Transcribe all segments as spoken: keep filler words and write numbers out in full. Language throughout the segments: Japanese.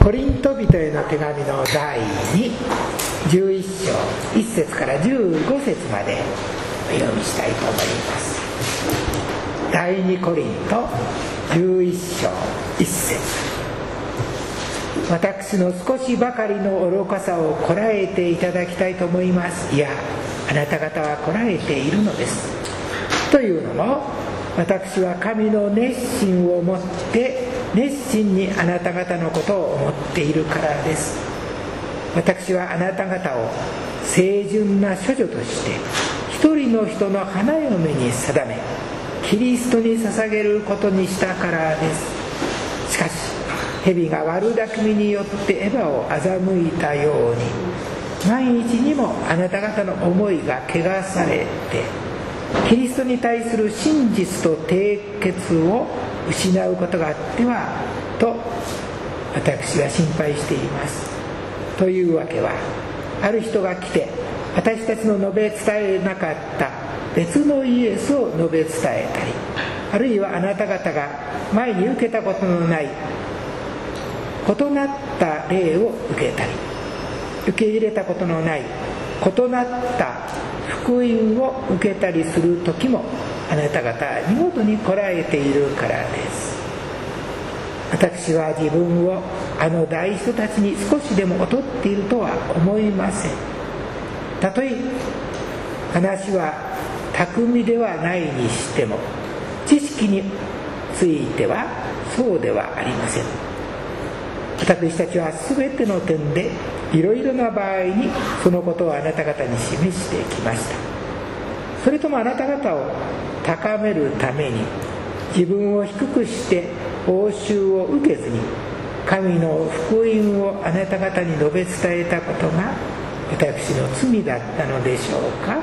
コリント人への手紙の第に、じゅういっ章いっ節からじゅうご節までお読みしたいと思います。第にコリントじゅういっ章いっ節。私の少しばかりの愚かさをこらえていただきたいと思います。いや、あなた方はこらえているのです。というのも、私は神の熱心をもって熱心にあなた方のことを思っているからです。私はあなた方を清純な処女として一人の人の花嫁に定め、キリストに捧げることにしたからです。しかし蛇が悪巧みによってエヴァを欺いたように、万一にもあなた方の思いが汚されてキリストに対する真実と締結を失うことがあってはと私は心配しています。というわけは、ある人が来て私たちの述べ伝えなかった別のイエスを述べ伝えたり、あるいはあなた方が前に受けたことのない異なった霊を受けたり、受け入れたことのない異なった福音を受けたりする時も、あなた方は見事にこらえているからです。私は自分をあの大人たちに少しでも劣っているとは思いません。たとえ話は巧みではないにしても、知識についてはそうではありません。私たちは全ての点でいろいろな場合にそのことをあなた方に示してきました。それともあなた方を高めるために自分を低くして報酬を受けずに神の福音をあなた方に述べ伝えたことが私の罪だったのでしょうか。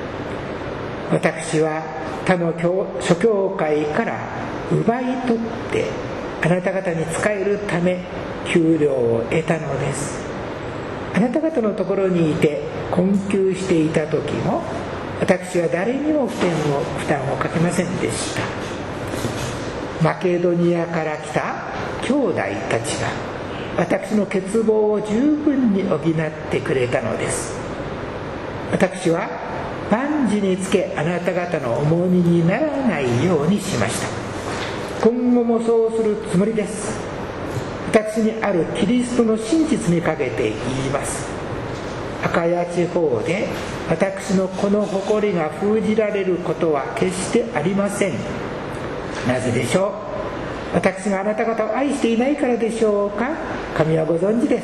私は他の諸教会から奪い取ってあなた方に仕えるため給料を得たのです。あなた方のところにいて困窮していた時も、私は誰にも負担を負担をかけませんでした。マケドニアから来た兄弟たちが私の欠乏を十分に補ってくれたのです。私は万事につけあなた方の重荷にならないようにしました。今後もそうするつもりです。私にあるキリストの真実にかけて言います。アカヤ地方で私のこの誇りが封じられることは決してありません。なぜでしょう。私があなた方を愛していないからでしょうか。神はご存知です。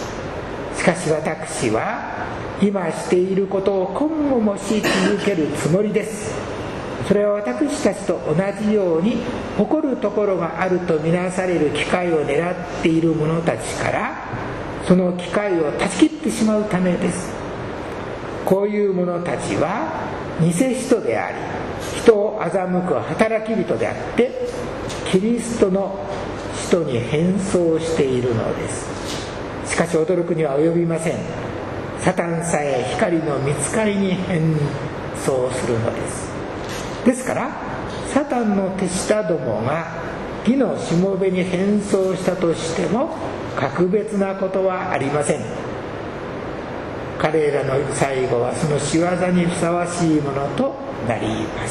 しかし私は今していることを今後もし続けるつもりです。それは私たちと同じように誇るところがあるとみなされる機会を狙っている者たちからその機会を断ち切ってしまうためです。こういう者たちは偽人であり、人を欺く働き人であってキリストの使徒に変装しているのです。しかし驚くには及びません。サタンさえ光の御使いに変装するのです。ですからサタンの手下どもが義のしもべに変装したとしても格別なことはありません。彼らの最後はその仕業にふさわしいものとなります。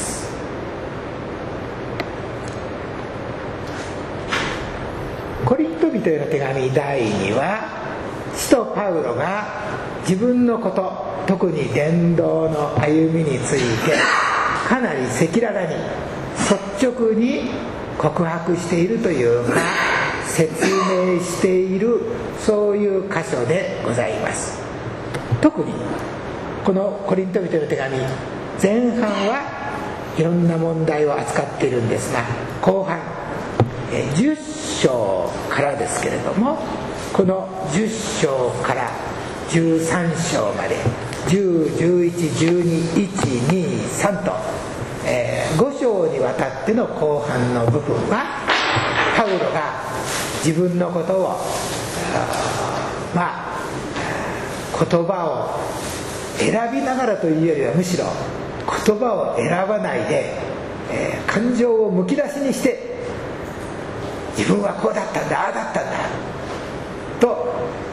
コリント人への手紙だいには、使徒パウロが自分のこと、特に伝道の歩みについてかなり赤裸々に率直に告白しているというか説明している、そういう箇所でございます。特にこのコリント人への手紙前半はいろんな問題を扱っているんですが、後半じゅっ章からですけれども、このじゅっ章からじゅうさん章までじゅう、じゅういち、じゅうに、いち、に、さんと、えー、ご章にわたっての後半の部分はパウロが自分のことをまあ言葉を選びながらというよりはむしろ言葉を選ばないで、えー、感情をむき出しにして自分はこうだったんだああだったんだ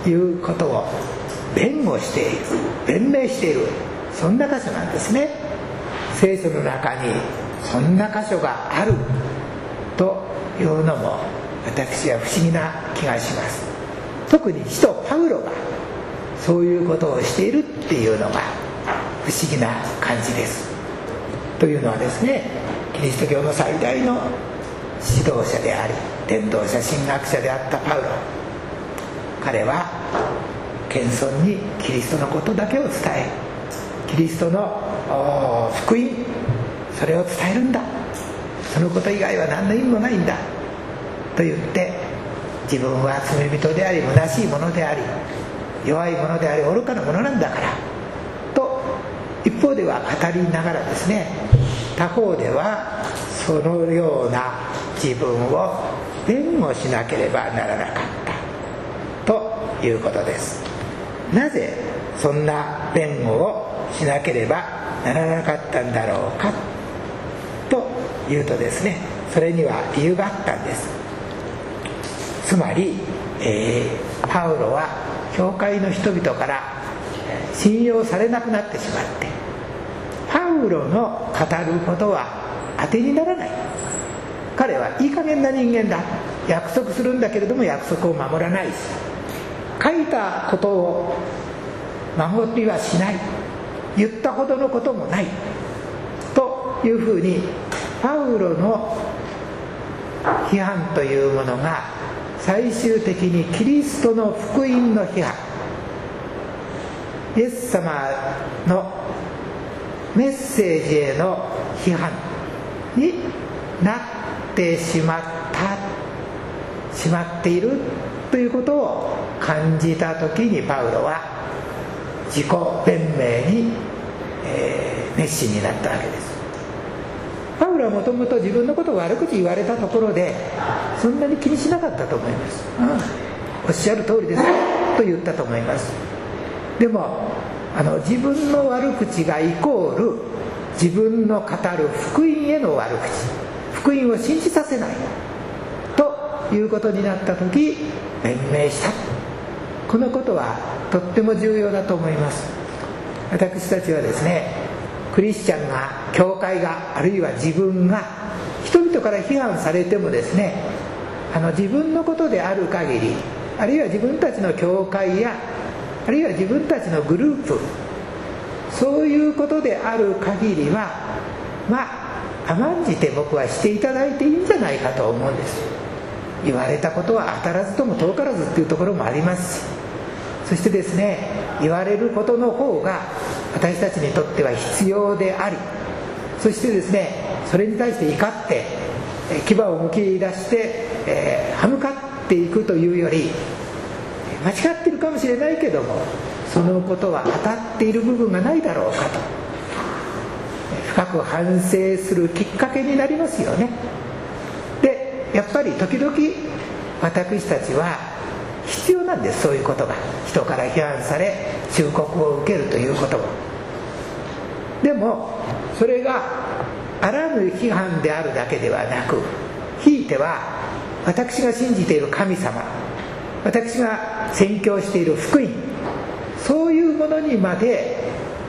いうことを弁護している、弁明している、そんな箇所なんですね。聖書の中にそんな箇所があるというのも私は不思議な気がします。特に使徒パウロがそういうことをしているっていうのが不思議な感じです。というのはですね、キリスト教の最大の指導者であり伝道者神学者であったパウロ、彼は謙遜にキリストのことだけを伝え、キリストの福音、それを伝えるんだ、そのこと以外は何の意味もないんだと言って、自分は罪人であり虚しいものであり弱いものであり愚かなものなんだからと一方では語りながらですね、他方ではそのような自分を弁護しなければならなかったということです。なぜそんな弁護をしなければならなかったんだろうかというとですね、それには理由があったんです。つまり、えー、パウロは教会の人々から信用されなくなってしまって、パウロの語ることは当てにならない。彼はいい加減な人間だ、約束するんだけれども約束を守らないし、書いたことを守りはしない、言ったほどのこともないというふうに、パウロの批判というものが最終的にキリストの福音の批判、イエス様のメッセージへの批判になってしまったしまっているということを感じた時に、パウロは自己弁明に、えー、熱心になったわけです。パウロはもともと自分のことを悪口言われたところでそんなに気にしなかったと思います。うん、おっしゃる通りですと言ったと思います。でもあの自分の悪口がイコール自分の語る福音への悪口、福音を信じさせないということになった時、弁明した。このことはとっても重要だと思います。私たちはですね、クリスチャンが、教会が、あるいは自分が人々から批判されてもですね、あの自分のことである限り、あるいは自分たちの教会やあるいは自分たちのグループ、そういうことである限りは、まあ甘んじて僕はしていただいていいんじゃないかと思うんです。言われたことは当たらずとも遠からずっていうところもありますし、そしてですね、言われることの方が私たちにとっては必要であり、そしてですね、それに対して怒って牙をむき出して、えー、歯向かっていくというより、間違っているかもしれないけども、そのことは当たっている部分がないだろうかと深く反省するきっかけになりますよね。でやっぱり時々私たちは必要なんです、そういうことが。人から批判され忠告を受けるということも。でもそれがあらぬ批判であるだけではなく、ひいては私が信じている神様、私が宣教している福音、そういうものにまで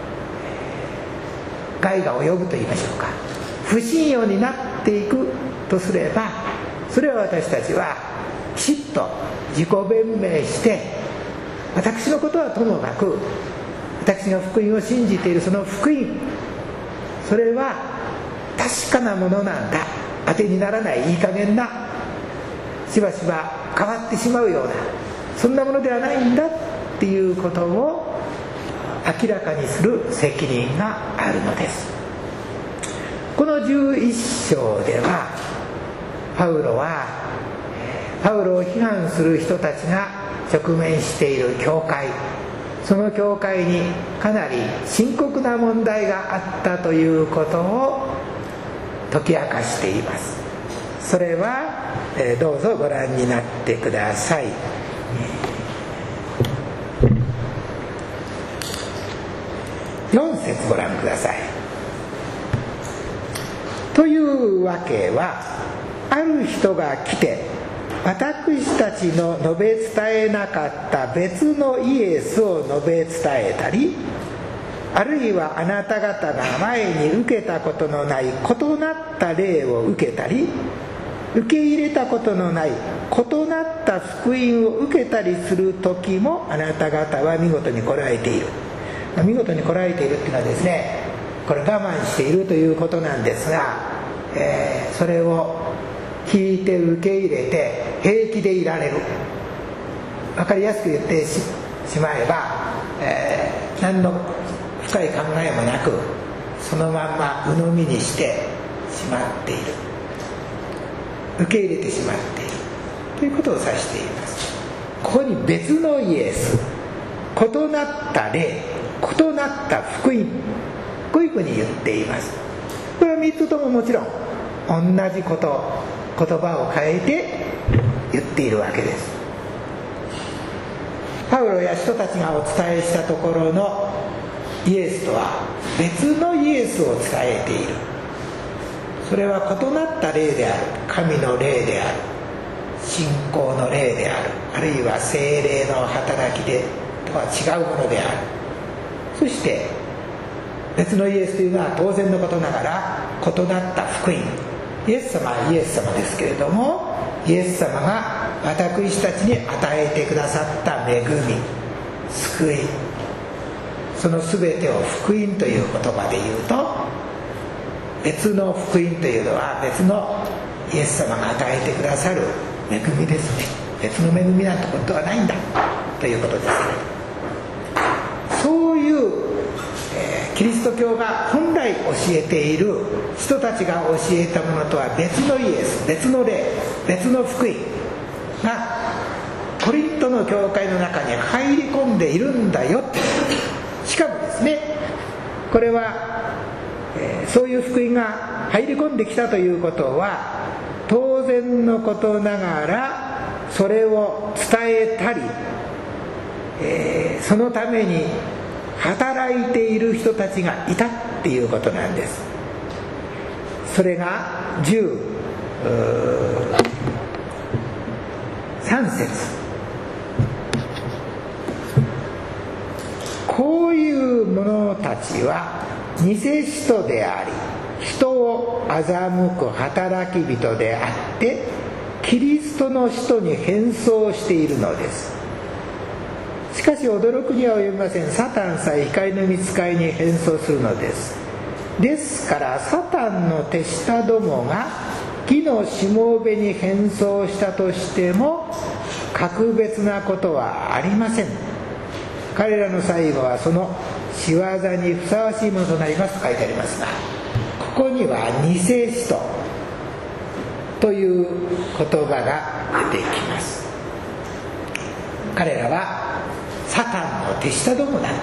害が及ぶと言いましょうか、不信用になっていくとすれば、それは私たちはきちっと自己弁明して、私のことはともかく、私が福音を信じているその福音、それは確かなものなんだ、当てにならないいい加減な、しばしば変わってしまうような、そんなものではないんだっていうことを明らかにする責任があるのです。このじゅういっ章では、パウロはパウロを批判する人たちが直面している教会、その教会にかなり深刻な問題があったということを解き明かしています。それは、えー、どうぞご覧になってください。よん節ご覧ください。というわけは、ある人が来て私たちの述べ伝えなかった別のイエスを述べ伝えたり、あるいはあなた方が前に受けたことのない異なった霊を受けたり、受け入れたことのない異なった福音を受けたりする時も、あなた方は見事にこらえている。見事にこらえているっていうのはですね、これ我慢しているということなんですが、えー、それを聞いて受け入れて平気でいられる。分かりやすく言って し, しまえば、えー、何の深い考えもなくそのまんま鵜呑みにしてしまっている、受け入れてしまっているということを指しています。ここに別のイエス、異なった霊、異なった福音、こういうふうに言っています。これはみっつとももちろん同じこと、言葉を変えて言っているわけです。パウロや人たちがお伝えしたところのイエスとは別のイエスを伝えている。それは異なった霊である、神の霊である、信仰の霊である、あるいは聖霊の働きでとは違うものである。そして別のイエスというのは当然のことながら異なった福音、イエス様はイエス様ですけれども、イエス様が私たちに与えてくださった恵み、救い、その全てを福音という言葉で言うと、別の福音というのは別のイエス様が与えてくださる恵みですね。別の恵みなんてことはないんだということですね。そういう、えー、キリスト教が本来教えている人たちが教えたものとは別のイエス、別の霊、別の福音がコリントの教会の中に入り込んでいるんだよって。しかもですね、これは、えー、そういう福音が入り込んできたということは当然のことながら、それを伝えたり、えー、そのために働いている人たちがいたっていうことなんです。それがじゅうさん節、こういう者たちは偽使徒であり、人を欺く働き人であってキリストの使徒に変装しているのです。しかし驚くには及びません。サタンさえ光の御使いに変装するのです。ですからサタンの手下どもが義のしもべに変装したとしても格別なことはありません。彼らの最後はその仕業にふさわしいものとなりますと書いてありますが、ここには偽使徒という言葉が出てきます。彼らはサタンの手下どもだ。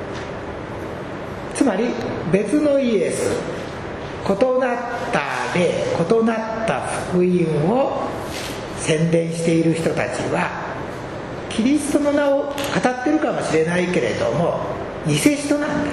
つまり別のイエス、異なった霊、異なった福音を宣伝している人たちはキリストの名を語ってるかもしれないけれども偽使徒なんだ。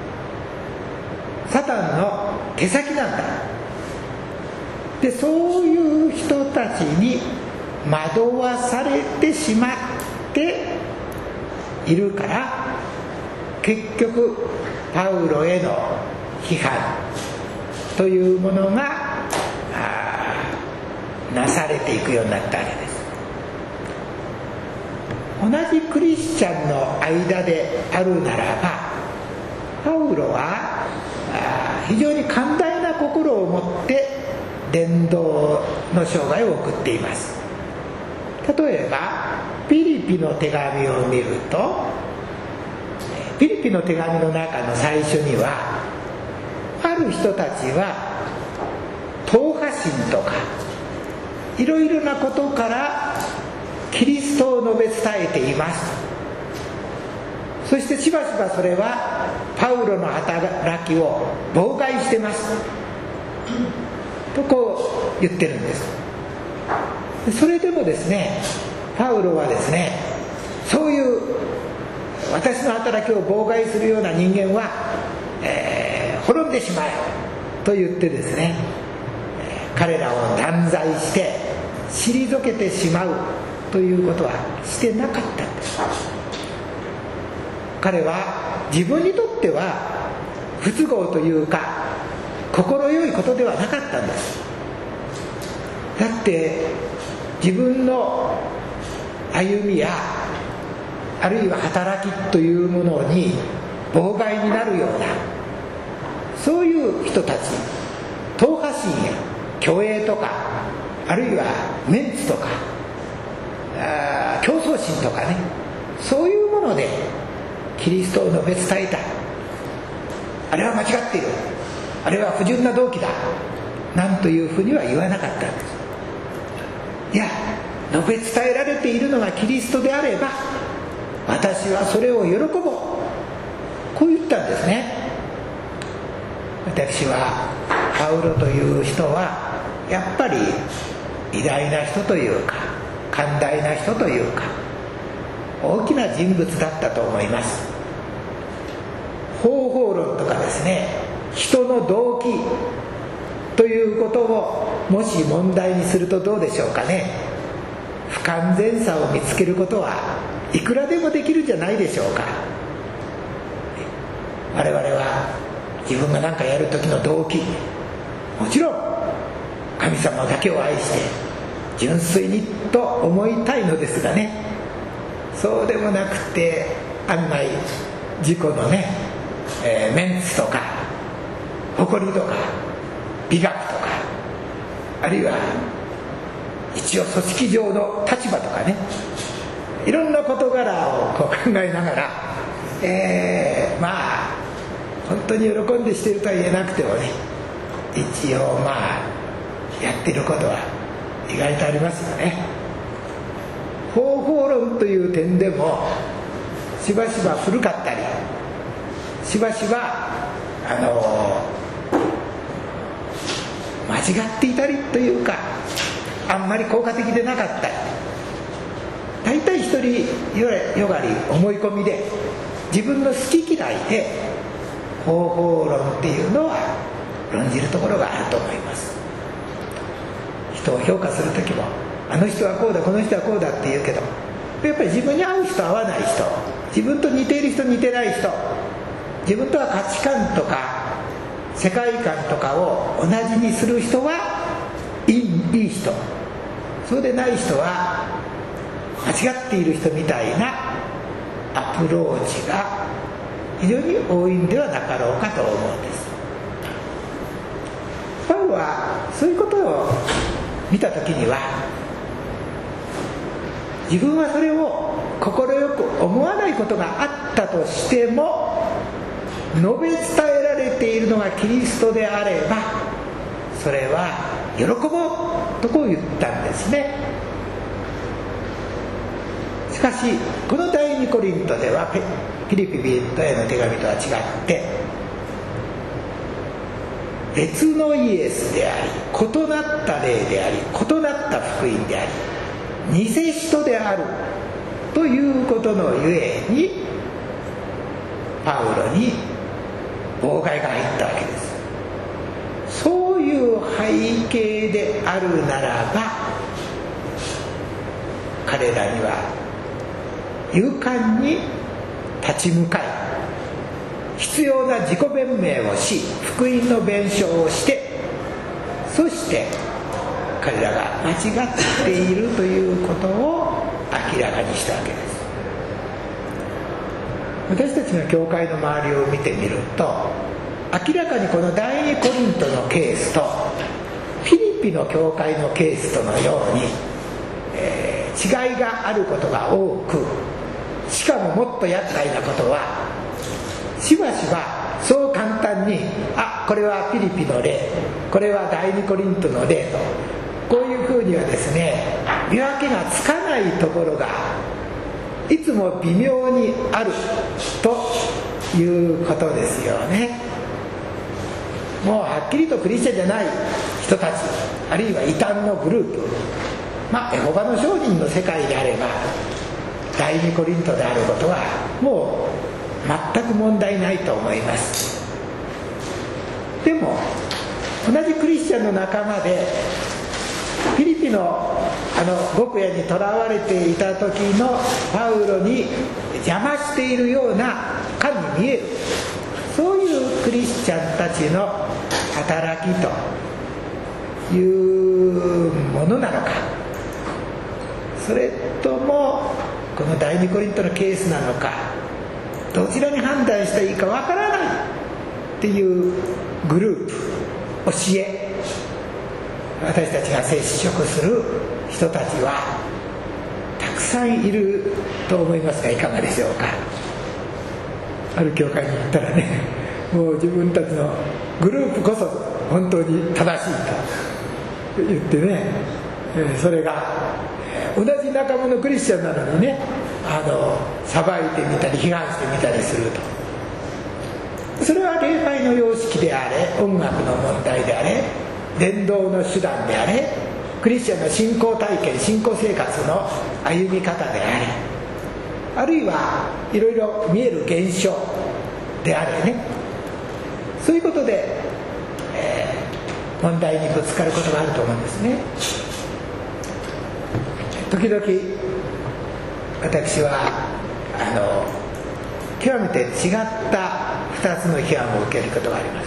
サタンの手先なんだ。で、そういう人たちに惑わされてしまっているから、結局パウロへの批判というものがなされていくようになったわけです。同じクリスチャンの間であるならば、パウロは非常に寛大な心を持って伝道の生涯を送っています。例えばピリピの手紙を見ると、ピリピの手紙の中の最初には、ある人たちは党派心とかいろいろなことからキリストを述べ伝えています。そしてしばしばそれはパウロの働きを妨害してますとこう言ってるんです。それでもですね、パウロはですね、そういう私の働きを妨害するような人間は、えー、滅んでしまえと言ってですね、彼らを断罪して退けてしまうということはしてなかったんです。彼は自分にとっては不都合というか心よいことではなかったんです。だって自分の歩みやあるいは働きというものに妨害になるようなそういう人たち、党派心や虚栄とかあるいはメンツとかあ競争心とかね、そういうものでキリストを述べ伝えた、あれは間違っている、あれは不純な動機だなんというふうには言わなかったんです。いや、述べ伝えられているのがキリストであれば私はそれを喜ぼう、こう言ったんですね。私はパウロという人はやっぱり偉大な人というか寛大な人というか大きな人物だったと思います。方法論とかですね、人の動機ということをもし問題にするとどうでしょうかね。不完全さを見つけることはいくらでもできるんじゃないでしょうか。我々は自分が何かやる時の動機、もちろん神様だけを愛して純粋にと思いたいのですがね、そうでもなくて案外自己のね、えー、メンツとか誇りとか美学とかあるいは一応組織上の立場とかね、いろんな事柄をこう考えながら、えー、まあ本当に喜んでしているとは言えなくてもね、一応まあやってることは意外とありますよね。方法論という点でもしばしば古かったり、しばしばあの間違っていたりというか、あんまり効果的でなかったり、大体一人よがり思い込みで自分の好き嫌いで方法論っていうのは論じるところがあると思います。人を評価する時もあの人はこうだこの人はこうだって言うけど、やっぱり自分に合う人合わない人、自分と似ている人似てない人、自分とは価値観とか世界観とかを同じにする人はいい、いい人、そうでない人は間違っている人みたいなアプローチが非常に多いんではなかろうかと思うんです。パウロはそういうことを見た時には、自分はそれを快く思わないことがあったとしても、述べ伝えられているのがキリストであればそれは喜ぼうとこう言ったんですね。しかしこの第二コリントではピリピ人への手紙とは違って別のイエスであり、異なった霊であり、異なった福音であり、偽人であるということのゆえにパウロに妨害が入ったわけです。そういう背景であるならば彼らには勇敢に立ち向かい、必要な自己弁明をし、福音の弁証をして、そして彼らが間違っているということを明らかにしたわけです。私たちの教会の周りを見てみると、明らかにこの第二コリントのケースとフィリピの教会のケースとのように、えー、違いがあることが多く、しかももっと厄介なことは、しばしばそう簡単に、あ、これはフィリピの例、これは第二コリントの例と、こういうふうにはですね、見分けがつかないところがいつも微妙にあるということですよね。もうはっきりとクリスチャンじゃない人たち、あるいは異端のグループ、まあエホバの証人の世界であれば第二コリントであることはもう全く問題ないと思います。でも同じクリスチャンの仲間でフィリピのあの獄屋にとらわれていた時のパウロに邪魔しているような感に見える、そういうクリスチャンたちの働きというものなのか、それともこの第二コリントのケースなのか、どちらに判断したらいいかわからないっていうグループ、教え、私たちが接触する人たちはたくさんいると思いますが、いかがでしょうか。ある教会に行ったらね、もう自分たちのグループこそ本当に正しいと言ってね、それが同じ仲間のクリスチャンなのにね、あの裁いてみたり批判してみたりすると、それは礼拝の様式であれ、音楽の問題であれ、伝道の手段であれ、クリスチャンの信仰体験、信仰生活の歩み方であれ、あるいはいろいろ見える現象であれね、そういうことで、えー、問題にぶつかることがあると思うんですね。時々私はあの極めて違ったふたつの批判を受けることがあります。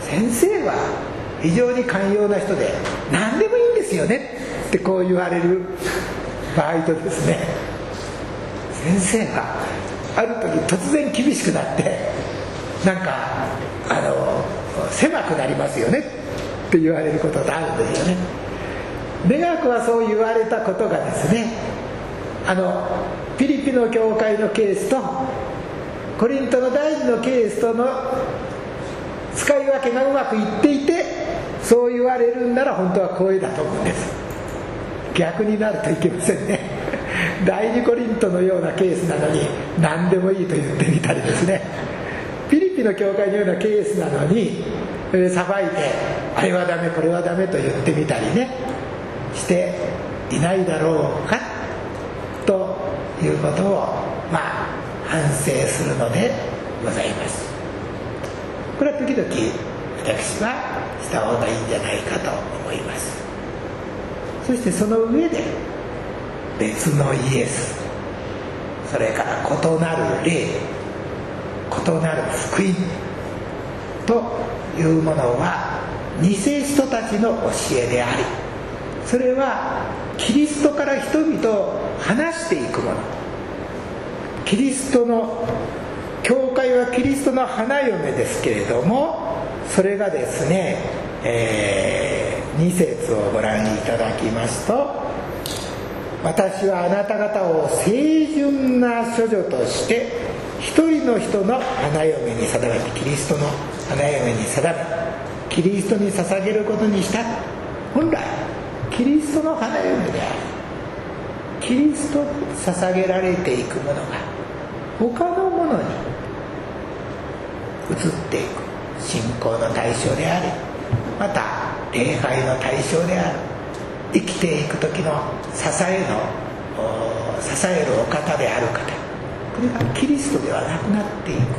先生は非常に寛容な人で何でもいいんですよねってこう言われる場合とですね、先生がある時突然厳しくなってなんかあの狭くなりますよねって言われることがあるんですよね。願くはそう言われたことがですね、あのフィリピの教会のケースとコリントの第二のケースとの使い分けがうまくいっていて、そう言われるんなら本当は光栄だと思うんです。逆になるといけませんね。第二コリントのようなケースなのに何でもいいと言ってみたりですね、フィリピの教会のようなケースなのに裁いてあれはダメこれはダメと言ってみたりねしていないだろうかということをまあ反省するのでございます。これは時々私はした方がいいんじゃないかと思います。そしてその上で別のイエス、それから異なる霊、異なる福音というものは偽人たちの教えであり、それはキリストから人々を離していくもの。キリストの教会はキリストの花嫁ですけれども、それがですね、えー、に節をご覧いただきますと、私はあなた方を清純な処女として一人の人の花嫁に定めて、キリストの花嫁に定めキリストに捧げることにした。本来キリストの花嫁である。キリストに捧げられていくものが他のものに移っていく信仰の対象であり、また礼拝の対象である。生きていく時の支えの支えるお方である方、これがキリストではなくなっていく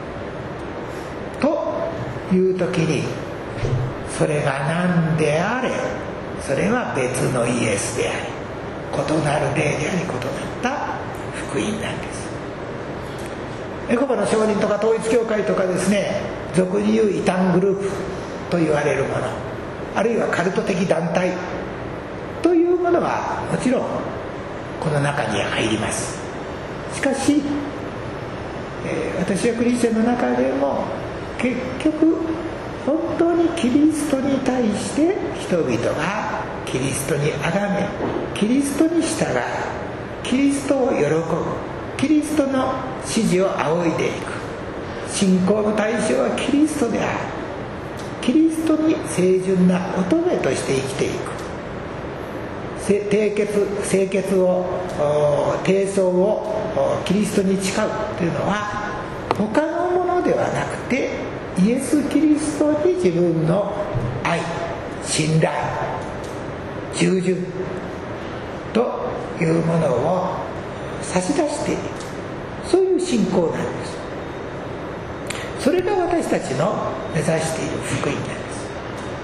という時に、それが何であれそれは別のイエスであり、異なる霊であり、異なった福音なんです。エホバの証人とか統一教会とかですね、俗に言う異端グループと言われるもの、あるいはカルト的団体というものはもちろんこの中に入ります。しかし、えー、私はクリスチャンの中でも結局本当にキリストに対して人々がキリストにあがめ、キリストに従う、キリストを喜ぶ、キリストの指示を仰いでいく。信仰の対象はキリストである。キリストに清純な乙女として生きていく。清潔、清潔を、低層をキリストに誓うというのは他のものではなくて、イエス・キリストに自分の愛、信頼、従順というものを差し出している、そういう信仰なんです。それが私たちの目指している福音なんです。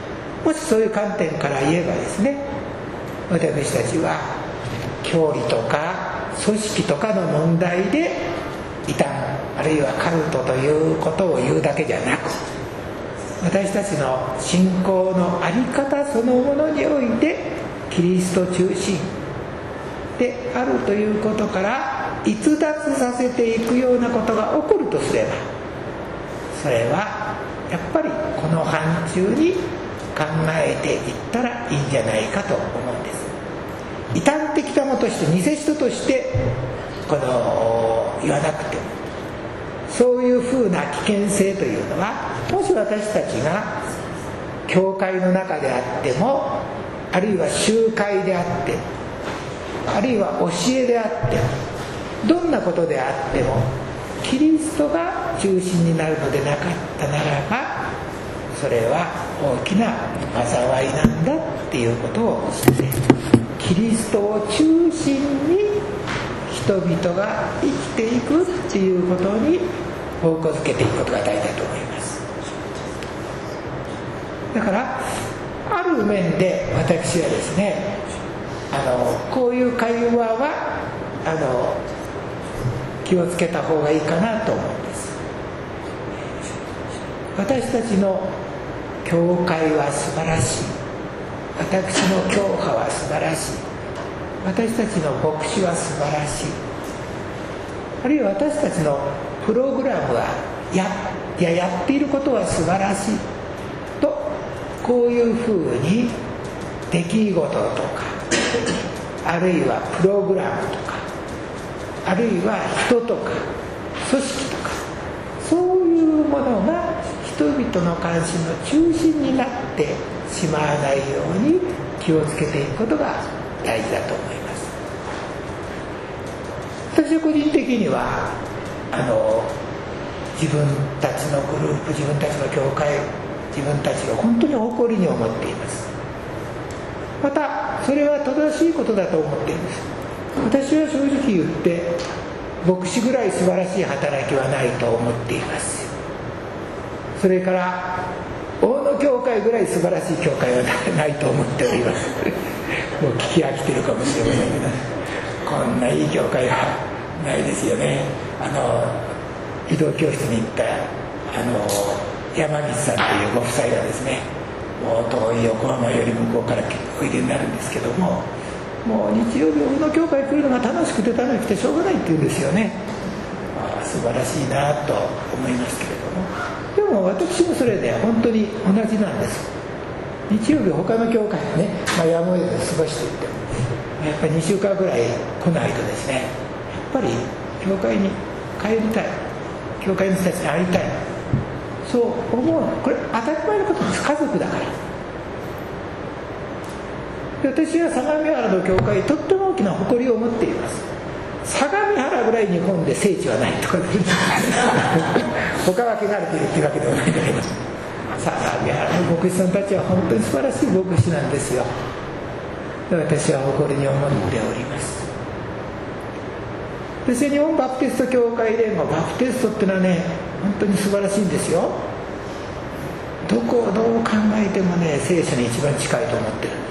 もしそういう観点から言えばですね、私たちは教理とか組織とかの問題で異端あるいはカルトということを言うだけじゃなく、私たちの信仰の在り方そのものにおいてキリスト中心であるということから逸脱させていくようなことが起こるとすれば、それはやっぱりこの範疇に考えていったらいいんじゃないかと思うんです。異端的なものとして偽人としてこの言わなくても、そういうふうな危険性というのは、もし私たちが教会の中であっても、あるいは集会であって、あるいは教えであっても、どんなことであってもキリストが中心になるのでなかったならば、それは大きな災いなんだっていうことを知って、キリストを中心に人々が生きていくっていうことに方向づけていくことが大事だと思います。だからある面で私はですね、あのこういう会話はあの気をつけた方がいいかなと思うんです。私たちの教会は素晴らしい、私の教派は素晴らしい、私たちの牧師は素晴らしい、あるいは私たちのプログラムは や, いややっていることは素晴らしいと、こういうふうに出来事とか、あるいはプログラムとか、あるいは人とか組織とか、そういうものが人々の関心の中心になってしまわないように気をつけていくことが大事だと思います。私は個人的にはあの自分たちのグループ、自分たちの教会、自分たちを本当に誇りに思っています。またそれは正しいことだと思っています。私は正直言って牧師ぐらい素晴らしい働きはないと思っています。それから大野教会ぐらい素晴らしい教会はないと思っております。もう聞き飽きてるかもしれませんけど、こんないい教会はないですよね。あの移動教室に行ったあの山岸さんというご夫妻がですね、もう遠い横浜より向こうからおいでになるんですけども、もう日曜日大野教会来るのが楽しくて楽しくてしょうがないって言うんですよね。まあ、素晴らしいなと思いますけれども、でも私もそれで本当に同じなんです。日曜日他の教会ね、まあ、やむを得ず過ごしていってもやっぱりにしゅうかんぐらい来ないとですね、やっぱり教会に帰りたい、教会の人たちに会いたい、そう思う。これ当たり前のことです。家族だから。私は相模原の教会、とっても大きな誇りを持っています。相模原ぐらい日本で聖地はないとか他は汚れているっていうわけではないんだけど、相模原の牧師さんたちは本当に素晴らしい牧師なんですよ。私は誇りに思っております。私は日本バプテスト教会連合、バプテストってのはね、本当に素晴らしいんですよ。どこをどう考えてもね、聖書に一番近いと思ってるんです。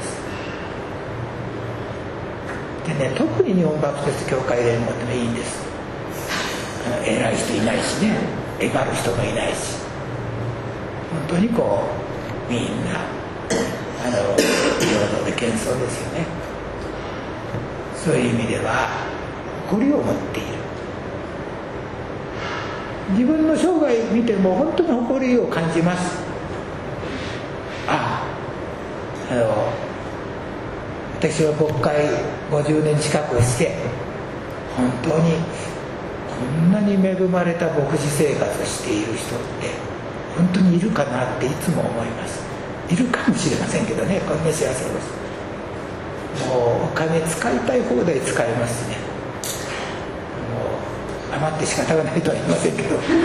でね、特に日本バプテスト教会連合ってのはいいんです。偉い人いないしね、えがる人もいないし、本当にこうみんなあの平等で謙遜ですよね。そういう意味では誇りを持っている。自分の生涯見ても本当に誇りを感じます。ああ、あの私は牧会ごじゅうねん近くして本当にこんなに恵まれた牧師生活をしている人って本当にいるかなっていつも思います。いるかもしれませんけどね、こんな幸せです。もうお金使いたい放題使えますね。もう余って仕方がないとは言いませんけど、そ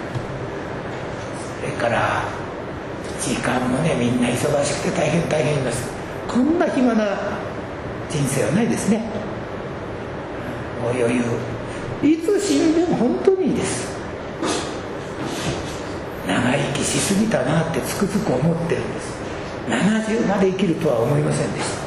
れから時間もね、みんな忙しくて大変大変言います。こんな暇な人生はないですね。もう余裕、いつ死んでも本当にいいです。長生きしすぎたなってつくづく思ってるんです。 ななじゅうまで生きるとは思いませんでした。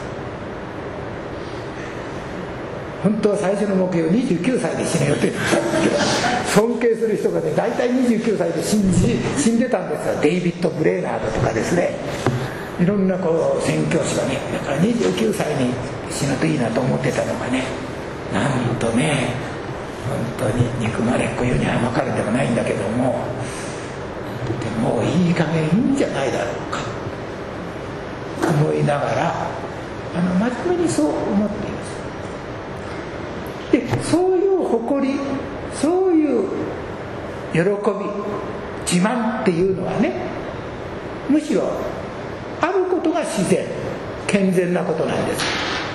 本当は最初の目標にじゅうきゅうさいで死ぬ予定だったんですけど、尊敬する人がね大体にじゅうきゅうさいで死んじ死んでたんですよ。デイビッド・ブレーナードとかですね、いろんなこう宣教師がね、だからにじゅうきゅうさいに死ぬといいなと思ってたのがね、なんとね、本当に憎まれっ子言うにはまかれてもないんだけども、でもいい加減いいんじゃないだろうか思いながら、あの真面目にそう思っています。でそういう誇り、そういう喜び、自慢っていうのはね、むしろあることが自然健全なことなんです。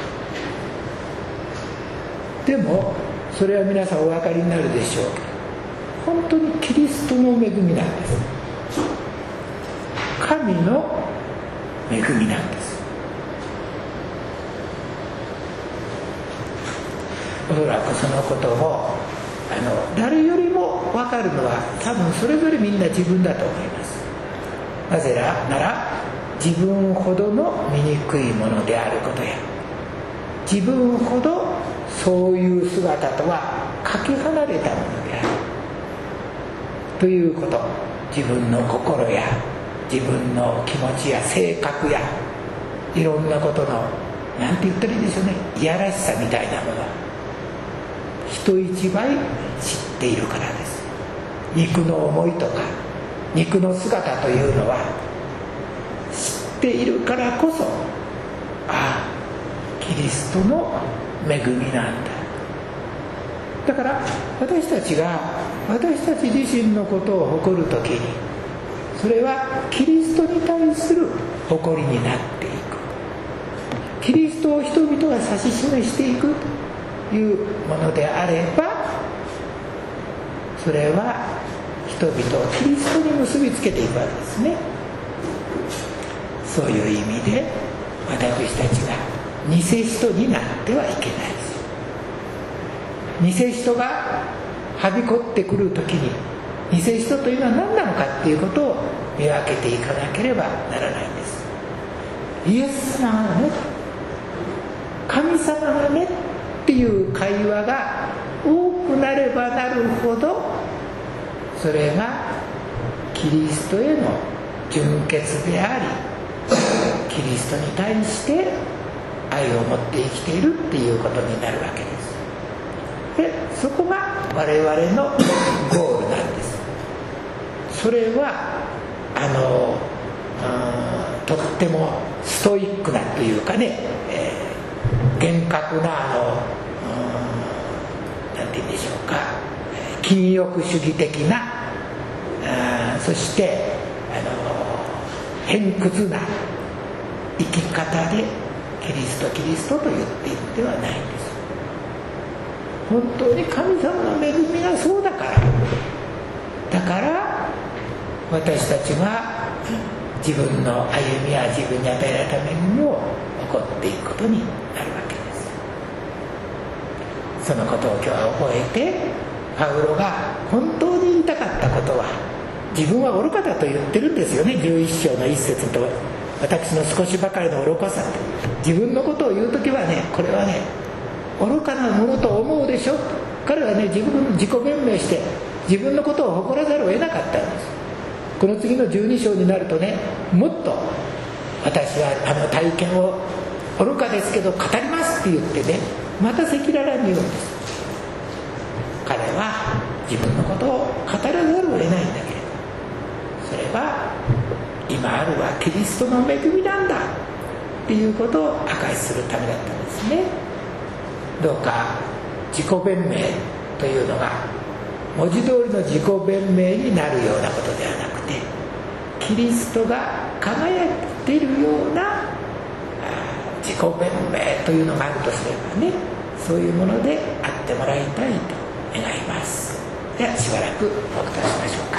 でもそれは皆さんお分かりになるでしょうけど、本当にキリストの恵みなんです。神の恵みなんです。おそらくそのことをあの誰よりも分かるのは多分それぞれみんな自分だと思います。なぜなら自分ほどの醜いものであることや、自分ほどそういう姿とはかけ離れたものであるということ、自分の心や自分の気持ちや性格やいろんなことのなんて言ったらいいでしょうね、いやらしさみたいなもの人一倍知っているからです。肉の思いとか肉の姿というのは知っているからこそ、ああキリストの恵みなんだ。だから私たちが私たち自身のことを誇るときに、それはキリストに対する誇りになっていく、キリストを人々が指し示していくというものであれば、それは人々をキリストに結びつけていくわけですね。そういう意味で私たちが偽人になってはいけないです。偽人がはびこってくるときに、偽人というのは何なのかっていうことを見分けていかなければならないんです。イエス様がね、神様がねっていう会話が多くなればなるほど、それがキリストへの純潔であり、キリストに対して愛を持って生きているっていうことになるわけです。でそこが我々のゴールなんです。それはあのとってもストイックなというかね、えー、厳格なあのなんて言うんでしょうか、禁欲主義的な、あそしてあの偏屈な生き方でキリストキリストと言っているのではないんです。本当に神様の恵みがそうだから、だから私たちは自分の歩みや自分に与えられた恵みを起こっていくことになるわけです。そのことを今日は覚えて、パウロが本当に言いたかったことは、自分は愚かだと言ってるんですよね。じゅういっ章の一節と、私の少しばかりの愚かさって、自分のことを言うときはね、これはね愚かなものと思うでしょ。彼はね自分自己弁明して自分のことを誇らざるを得なかったんです。この次のじゅうに章になるとね、もっと私はあの体験を愚かですけど語りますって言ってね、また赤裸々に言うんです。彼は自分のことを語らざるを得ないんだけれど、それは今あるはキリストの恵みなんだっていうことを証しするためだったんですね。どうか自己弁明というのが文字通りの自己弁明になるようなことではなくて、キリストが輝いているような自己弁明というのがあるとすればね、そういうものであってもらいたいと願います。ではしばらくお答えしましょうか。